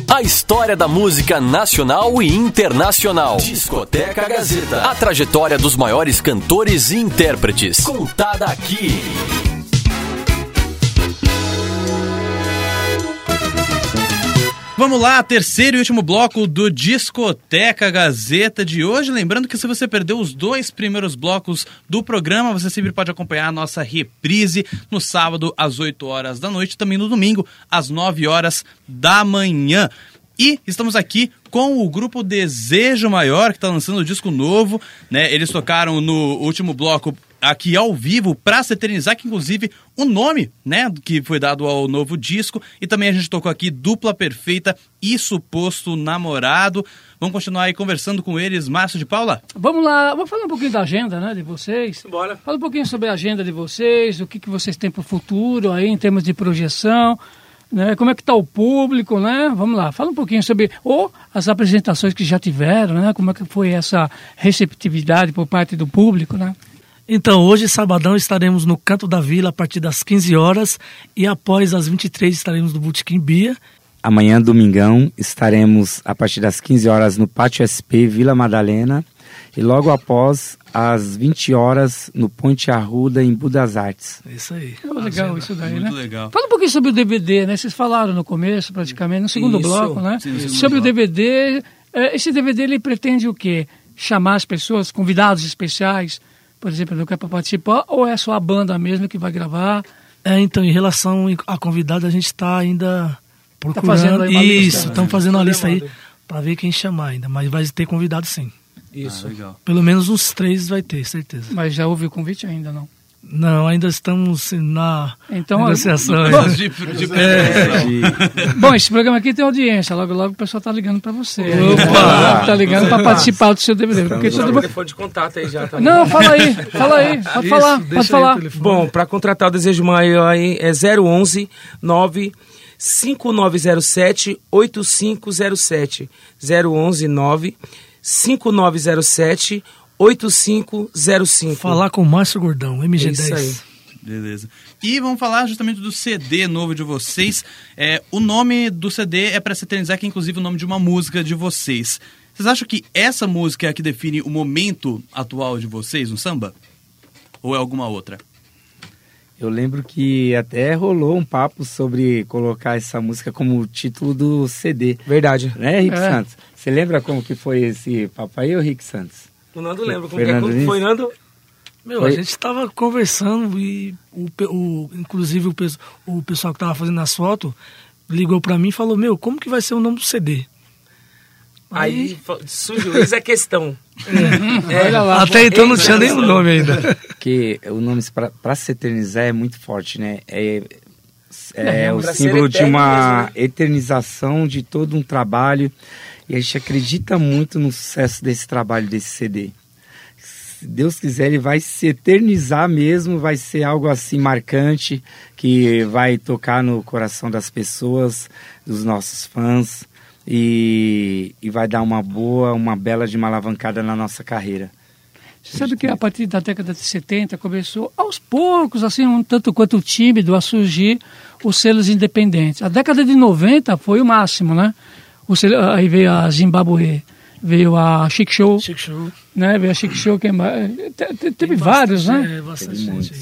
A história da música nacional e internacional. Discoteca Gazeta. A trajetória dos maiores cantores e intérpretes. Contada aqui. Vamos lá, terceiro e último bloco do Discoteca Gazeta de hoje. Lembrando que se você perdeu os 2 primeiros blocos do programa, você sempre pode acompanhar a nossa reprise no sábado às 8 horas da noite, também no domingo às 9 horas da manhã. E estamos aqui com o grupo Desejo Maior, que está lançando um disco novo, né? Eles tocaram no último bloco aqui ao vivo para se eternizar, que inclusive o nome, né, que foi dado ao novo disco. E também a gente tocou aqui Dupla Perfeita e Suposto Namorado. Vamos continuar aí conversando com eles. Márcio de Paula? Vamos lá, vamos falar um pouquinho da agenda, né, de vocês. Bora. Fala um pouquinho sobre a agenda de vocês, o que vocês têm para o futuro aí em termos de projeção, né, como é que está o público, né? Vamos lá, fala um pouquinho sobre as apresentações que já tiveram, né? Como é que foi essa receptividade por parte do público, né? Então, hoje, sabadão, estaremos no Canto da Vila a partir das 15 horas e após as 23 estaremos no Botequim Bia. Amanhã, domingão, estaremos a partir das 15 horas no Pátio SP Vila Madalena e logo após, às 20 horas, no Ponte Arruda, em Budas Artes. Isso aí. Legal isso daí, muito né? Legal. Fala um pouquinho sobre o DVD, né? Vocês falaram no começo, praticamente, no segundo bloco, né? Sim, sobre o DVD. Esse DVD, ele pretende o quê? Chamar as pessoas, convidados especiais, por exemplo, não quer para participar, ou é só a banda mesmo que vai gravar? Então, em relação a convidado, a gente está ainda procurando. Tá fazendo aí uma lista, estamos fazendo uma lista aí para ver quem chamar ainda, mas vai ter convidado sim. Isso. Legal. Pelo menos uns 3 vai ter, certeza. Mas já houve o convite ainda, não? Não, ainda estamos na negociação. Bom, esse programa aqui tem audiência. Logo, logo o pessoal tá ligando para você. Opa! Tá ligando para participar do seu DVD. Porque Tem o telefone de contato aí já. Tá. Não, fala aí. Pode falar. Bom, para contratar o Desejo Maior aí é 011 9 5907 8507. 011 9 5907 8505. Falar com o Márcio Gordão, MG10. Isso aí. Beleza. E vamos falar justamente do CD novo de vocês. O nome do CD é para se eternizar, que é inclusive o nome de uma música de vocês. Vocês acham que essa música é a que define o momento atual de vocês no samba? Ou é alguma outra? Eu lembro que até rolou um papo sobre colocar essa música como título do CD. Verdade. Né, Rick Santos? Você lembra como que foi esse papo aí, ô Rick Santos? O Nando lembra. Como foi, Nando? A gente estava conversando e inclusive o pessoal que estava fazendo as fotos ligou para mim e falou, como que vai ser o nome do CD? Aí surgiu, essa é a questão. Até então não tinha nem o nome ainda. Porque o nome para se eternizar é muito forte, né? É o símbolo de uma mesmo, né? Eternização de todo um trabalho. E a gente acredita muito no sucesso desse trabalho, desse CD. Se Deus quiser, ele vai se eternizar mesmo, vai ser algo assim marcante, que vai tocar no coração das pessoas, dos nossos fãs, e vai dar uma bela de uma alavancada na nossa carreira. Você sabe que a partir da década de 70 começou aos poucos, assim, um tanto quanto tímido, a surgir os selos independentes. A década de 90 foi o máximo, né? Aí veio a Zimbabwe, veio a Chic Show, né? Veio a Chic Show, teve vários, né? Muitos.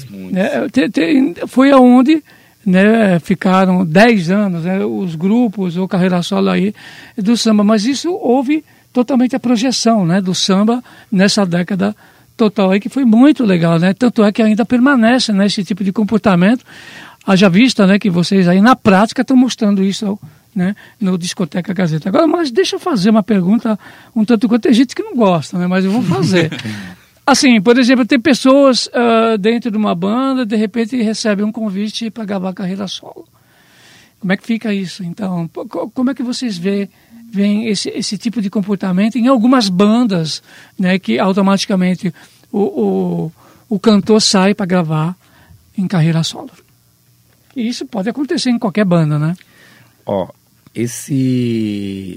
Foi aonde, né, ficaram 10 anos, né, os grupos ou carreira solo aí do samba, mas isso houve totalmente a projeção, né, do samba nessa década total aí, que foi muito legal, né? Tanto é que ainda permanece, né, esse tipo de comportamento. Haja vista, né, que vocês aí na prática estão mostrando isso, né, no Discoteca Gazeta. Agora, mas deixa eu fazer uma pergunta um tanto quanto tem gente que não gosta, né, mas eu vou fazer. Assim, por exemplo, tem pessoas dentro de uma banda, de repente recebem um convite para gravar carreira solo. Como é que fica isso? Então, como é que vocês veem esse tipo de comportamento em algumas bandas, né, que automaticamente o cantor sai para gravar em carreira solo? E isso pode acontecer em qualquer banda, né? Esse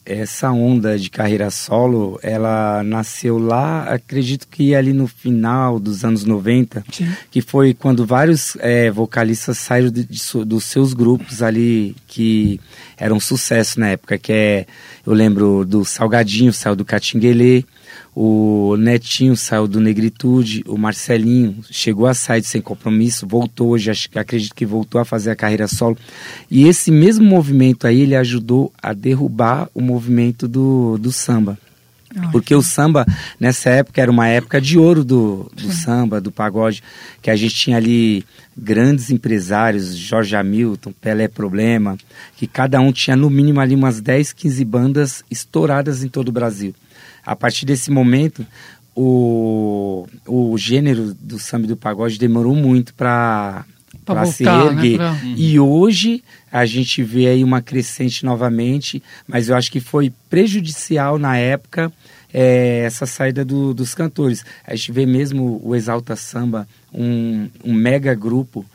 essa onda de carreira solo, ela nasceu lá, acredito que ali no final dos anos 90, sim, que foi quando vários vocalistas saíram dos seus grupos ali, que eram um sucesso na época, eu lembro do Salgadinho, saiu do Catinguelê, o Netinho saiu do Negritude, o Marcelinho chegou a sair de Sem Compromisso, voltou hoje, acredito que voltou a fazer a carreira solo. E esse mesmo movimento aí, ele ajudou a derrubar o movimento do samba. Porque o samba, nessa época, era uma época de ouro do samba, do pagode, que a gente tinha ali grandes empresários, Jorge Hamilton, Pelé Problema, que cada um tinha no mínimo ali umas 10, 15 bandas estouradas em todo o Brasil. A partir desse momento, o gênero do samba e do pagode demorou muito para se erguer. Né? E hoje a gente vê aí uma crescente novamente, mas eu acho que foi prejudicial na época essa saída dos cantores. A gente vê mesmo o Exalta Samba, um mega grupo,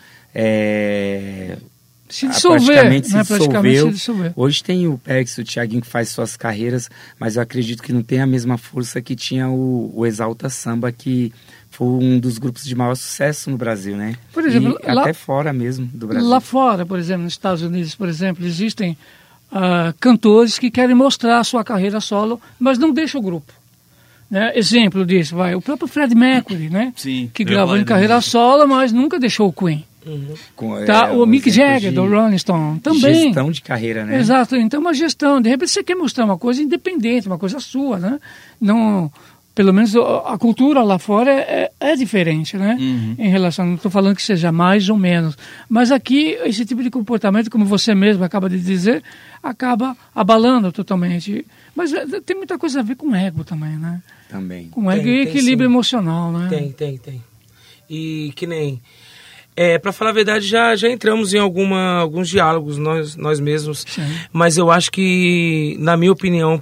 praticamente se dissolveu. Hoje tem o Pex, o Thiaguinho, que faz suas carreiras, mas eu acredito que não tem a mesma força que tinha o Exalta Samba, que foi um dos grupos de maior sucesso no Brasil, né? Por exemplo, até fora mesmo do Brasil. Lá fora, por exemplo, nos Estados Unidos, por exemplo, existem cantores que querem mostrar a sua carreira solo, mas não deixam o grupo. Né? Exemplo disso, o próprio Freddie Mercury, né? Sim, que gravou em carreira solo, mas nunca deixou o Queen. O Mick Jagger, do Rolling Stone, também. Gestão de carreira, né? Exato, então uma gestão. De repente você quer mostrar uma coisa independente, uma coisa sua, né? Não, pelo menos a cultura lá fora é diferente, né? Em relação, não estou falando que seja mais ou menos, mas aqui esse tipo de comportamento, como você mesmo acaba de dizer, acaba abalando totalmente. Mas tem muita coisa a ver com ego também, né? Também. Com ego e equilíbrio emocional, né? Tem. E que nem... para falar a verdade, já entramos em alguns diálogos nós mesmos. Sim. Mas eu acho que, na minha opinião,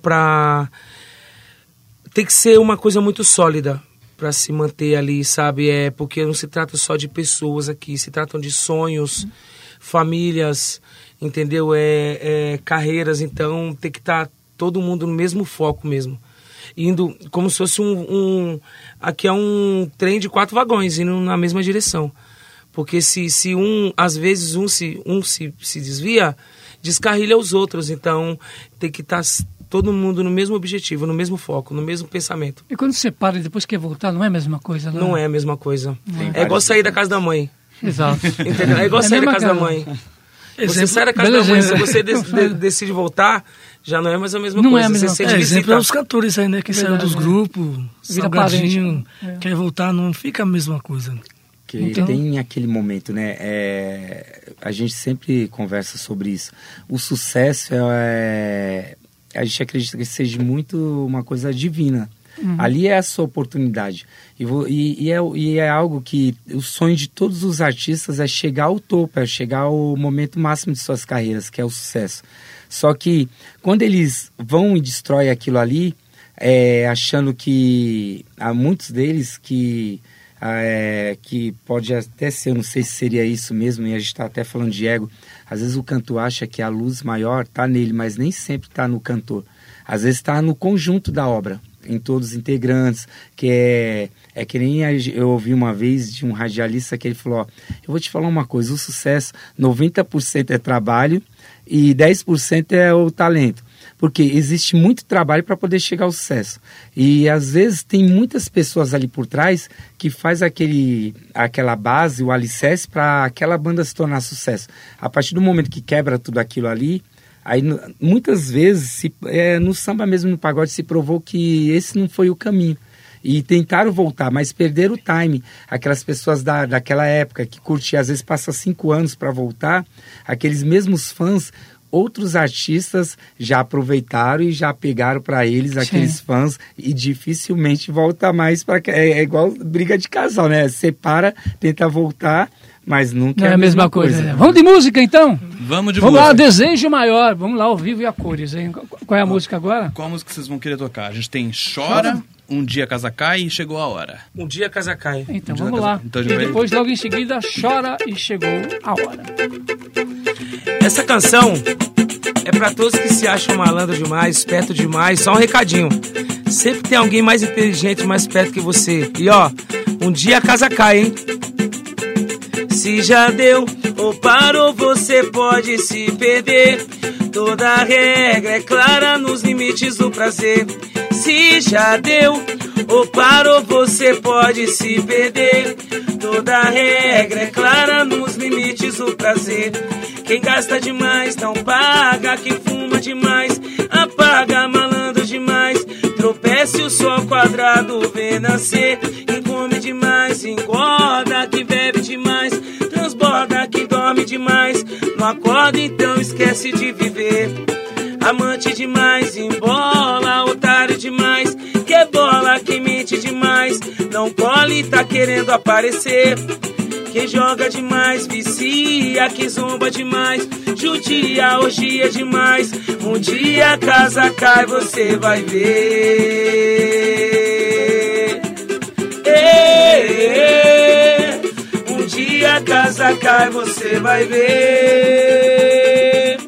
tem que ser uma coisa muito sólida para se manter ali, sabe? Porque não se trata só de pessoas aqui, se tratam de sonhos, famílias, entendeu? Carreiras, então tem que estar todo mundo no mesmo foco mesmo. Indo como se fosse aqui é um trem de 4 vagões, indo na mesma direção. Porque às vezes um se desvia, descarrilha os outros. Então tem que estar todo mundo no mesmo objetivo, no mesmo foco, no mesmo pensamento. E quando você para e depois quer voltar, não é a mesma coisa? Não é a mesma coisa. É igual sair da casa da mãe. Exato. Entendeu? É igual sair da casa da mãe. Você sai da casa da mãe, se você decide voltar, já não é mais a mesma coisa. É a mesma coisa. Exemplo é os cantores aí, né? Que saíram dos grupos, Salgadinho, quer voltar, não fica a mesma coisa. Tem aquele momento, né? A gente sempre conversa sobre isso. O sucesso a gente acredita que seja muito uma coisa divina. Ali é a sua oportunidade. E é algo que o sonho de todos os artistas é chegar ao topo, é chegar ao momento máximo de suas carreiras, que é o sucesso. Só que quando eles vão e destroem aquilo ali, achando que há muitos deles que pode até ser, eu não sei se seria isso mesmo, e a gente está até falando de ego. Às vezes o cantor acha que a luz maior está nele, mas nem sempre está no cantor. Às vezes está no conjunto da obra, em todos os integrantes, que é que nem eu ouvi uma vez de um radialista que ele falou, eu vou te falar uma coisa, o sucesso, 90% é trabalho e 10% é o talento. Porque existe muito trabalho para poder chegar ao sucesso. E às vezes tem muitas pessoas ali por trás que faz aquela base, o alicerce para aquela banda se tornar sucesso. A partir do momento que quebra tudo aquilo ali, aí muitas vezes, no samba mesmo, no pagode, se provou que esse não foi o caminho. E tentaram voltar, mas perderam o time. Aquelas pessoas daquela época que curtiam, às vezes passa 5 anos para voltar, aqueles mesmos fãs, outros artistas já aproveitaram e já pegaram para eles aqueles fãs e dificilmente volta mais para é igual briga de casal, né? Separa, tenta voltar, mas nunca é a mesma coisa. Né? Vamos de música então? Vamos música. Lá, Desejo Maior. Vamos lá, ao vivo e a cores, hein? Qual é a música agora? Qual a música que vocês vão querer tocar? A gente tem Chora, Um Dia a Casa Cai e Chegou a Hora. Um Dia a Casa Cai. Então vamos lá. Então, e depois, logo em seguida, Chora e Chegou a Hora. Essa canção é pra todos que se acham malandro demais, esperto demais. Só um recadinho: sempre tem alguém mais inteligente, mais perto que você. E ó, um dia a casa cai, hein? Se já deu ou parou, você pode se perder. Toda regra é clara nos limites do prazer. Se já deu ou parou, você pode se perder. Toda regra é clara nos limites do prazer. Quem gasta demais não paga, quem fuma demais apaga, malandro demais. Tropece o sol quadrado, vê nascer. Quem come demais engorda, quem bebe demais transborda, quem dorme demais não acorda, então esquece de viver. Amante demais embola, otário demais que bola, quem mente demais não colhe, tá querendo aparecer. Quem joga demais vicia, quem zomba demais judia, orgia demais. Um dia a casa cai, você vai ver. Um dia a casa cai, você vai ver.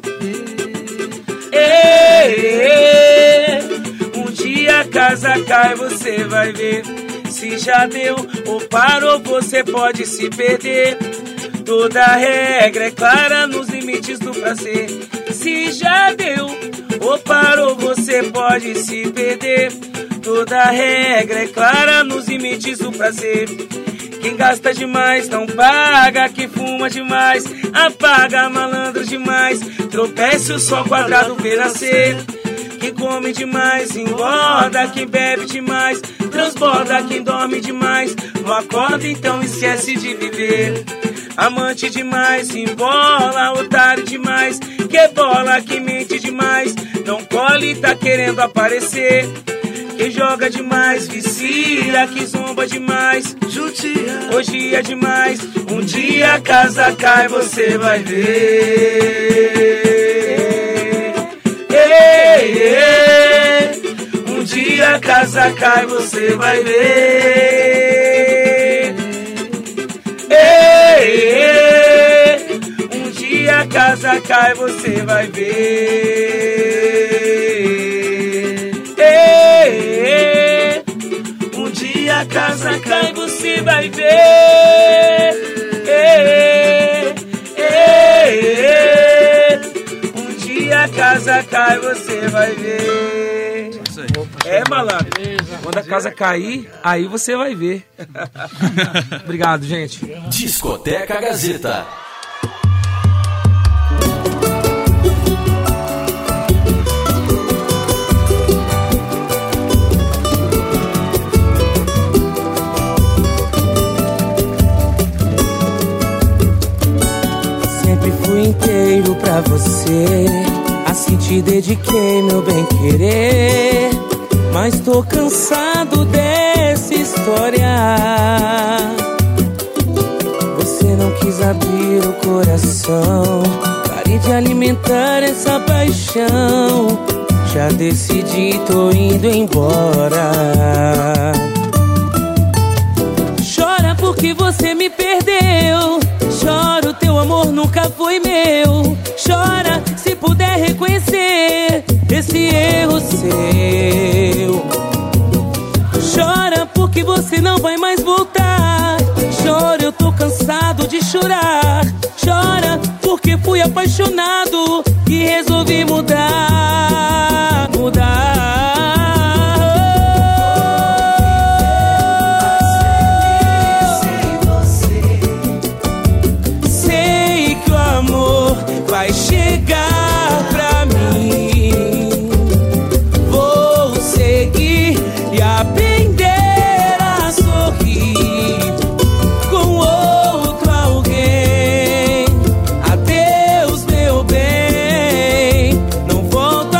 Um dia a casa cai, você vai ver. Se já deu ou parou, você pode se perder. Toda regra é clara nos limites do prazer. Se já deu ou parou, você pode se perder. Toda regra é clara nos limites do prazer. Quem gasta demais não paga, quem fuma demais apaga, malandro demais. Tropece o sol quadrado, vê nascer. Quem come demais engorda, quem bebe demais transborda, quem dorme demais não acorda, então esquece de viver. Amante demais embola, otário demais que bola, quem mente demais não colhe, tá querendo aparecer. Quem joga demais vicia, quem zomba demais judia, orgia demais. Um dia a casa cai, você vai ver. Um dia a casa cai, você vai ver. Um dia a casa cai, você vai ver. Um dia a casa cai, você vai ver. Um dia a casa cai, você vai ver. É, malandro. Quando a casa cair, aí você vai ver. Obrigado, gente. Discoteca Gazeta. Sempre fui inteiro pra você, assim te dediquei meu bem querer. Mas tô cansado dessa história. Você não quis abrir o coração, pare de alimentar essa paixão. Já decidi, tô indo embora. Chora porque você me perdeu. Chora, o teu amor nunca foi meu. Chora, se puder reconhecer esse erro seu. Chora porque você não vai mais voltar. Chora, eu tô cansado de chorar. Chora porque fui apaixonado e resolvi mudar, Sei que o amor vai chegar pra mim. Vou seguir e aprender a sorrir com outro alguém. Adeus, meu bem, não volto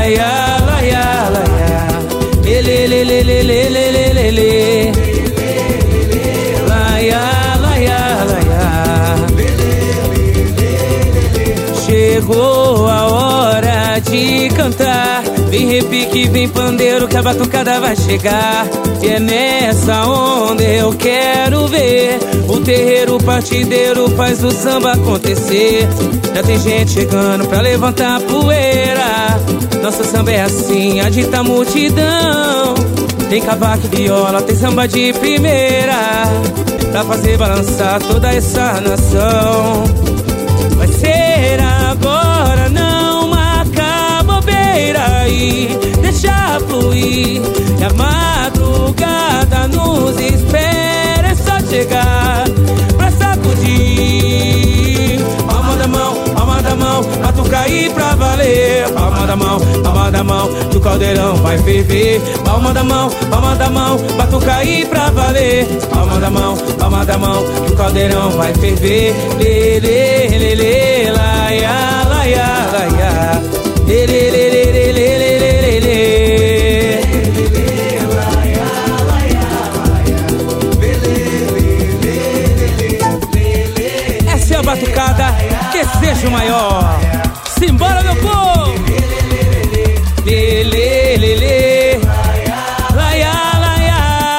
laia, laia, laia, lele, lele, lele, lele, lele, laia, laia, laia. Chegou a hora de cantar. Vem repique, vem pandeiro, que a batucada vai chegar. E é nessa onda eu quero ver o terreiro partideiro faz o samba acontecer. Já tem gente chegando pra levantar a poeira. Nosso samba é assim, agita a multidão. Tem cavaco e viola, tem samba de primeira, pra fazer balançar toda essa nação. Vai ser agora, não marca bobeira e deixa fluir. E a madrugada nos espera, é só chegar pra sacudir. Palma da mão, batucaí pra valer. Palma da mão, que o caldeirão vai ferver. Palma da mão, batucaí pra valer. Palma da mão, que o caldeirão vai ferver. Lê, lê, lê, lê, laia, laia, laia. Lê, lê, lê, lê, lê, lê, lê, lê, lê. Essa é a batucada, que seja o maior. Simbora, meu povo! Lê, lê, lê, lê, laia, laia.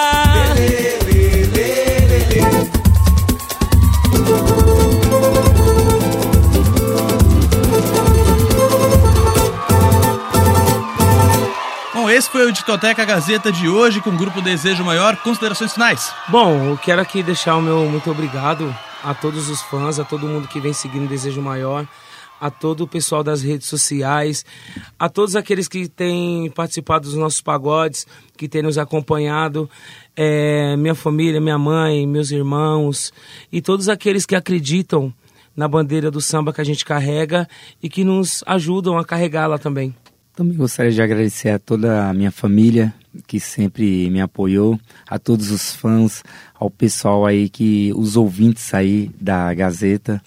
Bom, esse foi o Discoteca Gazeta de hoje com o Grupo Desejo Maior. Considerações finais? Bom, eu quero aqui deixar o meu muito obrigado a todos os fãs, a todo mundo que vem seguindo o Desejo Maior, a todo o pessoal das redes sociais, a todos aqueles que têm participado dos nossos pagodes, que têm nos acompanhado, minha família, minha mãe, meus irmãos e todos aqueles que acreditam na bandeira do samba que a gente carrega e que nos ajudam a carregá-la também. Também gostaria de agradecer a toda a minha família que sempre me apoiou, a todos os fãs, ao pessoal aí, os ouvintes aí da Gazeta.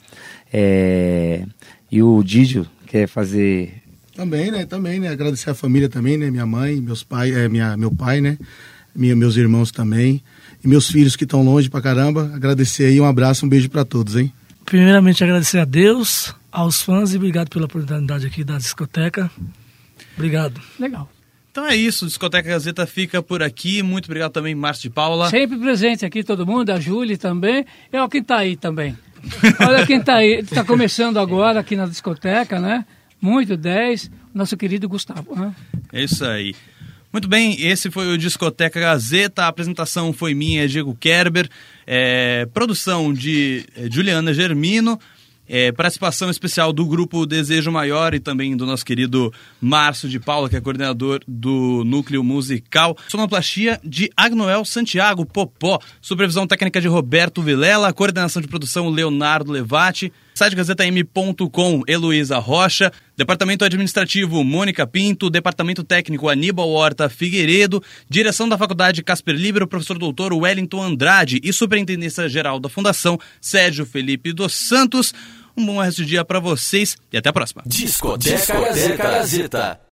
E o Didio quer fazer... Também, né? Agradecer a família também, né? Minha mãe, meu pai, né? Meus irmãos também. E meus filhos que estão longe pra caramba. Agradecer aí, um abraço, um beijo pra todos, hein? Primeiramente, agradecer a Deus, aos fãs e obrigado pela oportunidade aqui da discoteca. Obrigado. Legal. Então é isso, o Discoteca Gazeta fica por aqui. Muito obrigado também, Márcio de Paula. Sempre presente aqui todo mundo, a Júlia também. E olha quem tá aí também. Olha quem tá aí, tá começando agora aqui na discoteca, né? Muito 10, nosso querido Gustavo. Né? É isso aí. Muito bem, esse foi o Discoteca Gazeta, a apresentação foi minha, Diego Kerber, produção de Juliana Germino, participação especial do Grupo Desejo Maior e também do nosso querido Márcio de Paula, que é coordenador do Núcleo Musical. Sonoplastia de Agnoel Santiago Popó. Supervisão técnica de Roberto Vilela. Coordenação de produção Leonardo Levati. Site gazetam.com, Heloísa Rocha. Departamento Administrativo, Mônica Pinto. Departamento Técnico, Aníbal Horta Figueiredo. Direção da Faculdade Casper Libero, professor doutor Wellington Andrade. E Superintendência Geral da Fundação, Sérgio Felipe dos Santos. Um bom resto de dia para vocês e até a próxima. Discoteca Gazeta.